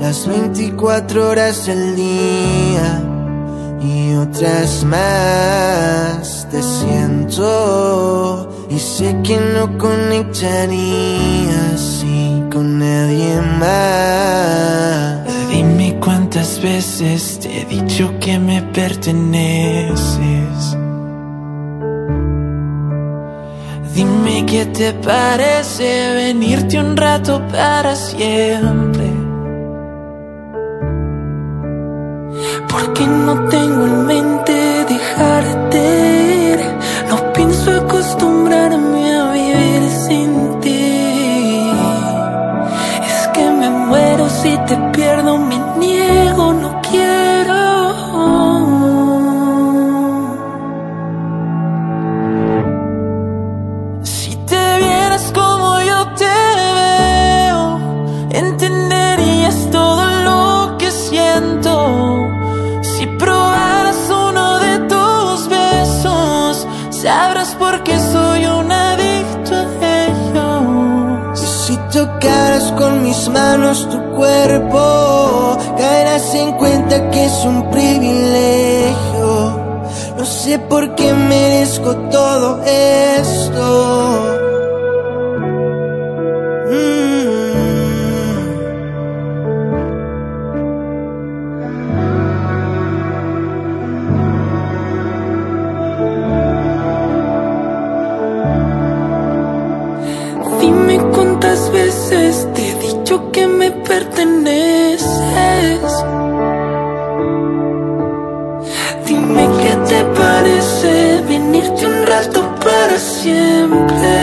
las 24 horas del día y otras más. Te siento y sé que no conectaría así con nadie más. Dime cuántas veces te he dicho que me perteneces. Dime qué te parece venirte un rato para siempre. Porque no tengo en mente dejarte ir. No pienso acostumbrarme a vivir sin ti. Es que me muero si te pierdo, me niego, no quiero. Si te vieras como yo te veo, entenderías todo lo que siento. Si probaras uno de tus besos, sabrás por qué soy un adicto a ellos. Y si tocaras con mis manos tu cuerpo, caerás en cuenta que es un privilegio. No sé por qué merezco todo esto. Dime cuántas veces te he dicho que me perteneces. Dime qué te parece venirte un rato para siempre.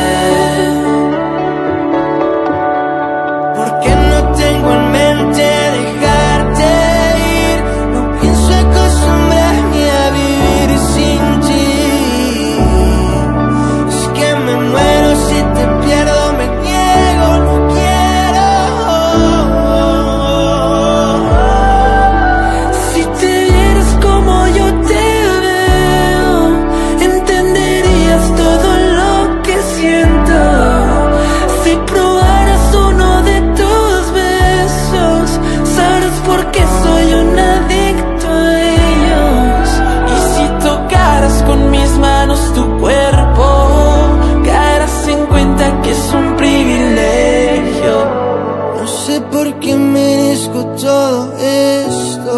Porque no tengo en mente dejarte ir. No pienso acostumbrarme a vivir sin ti. Es que me muero si te pierdo, me niego, no quiero. Si te vieras como yo te veo, entenderías todo lo que siento. Si probaras uno de tus besos, sabrás por qué soy un adicto a ellos. Y si tocaras con mis manos tu cuerpo, caerás en cuenta que es un privilegio. No sé por qué merezco todo esto.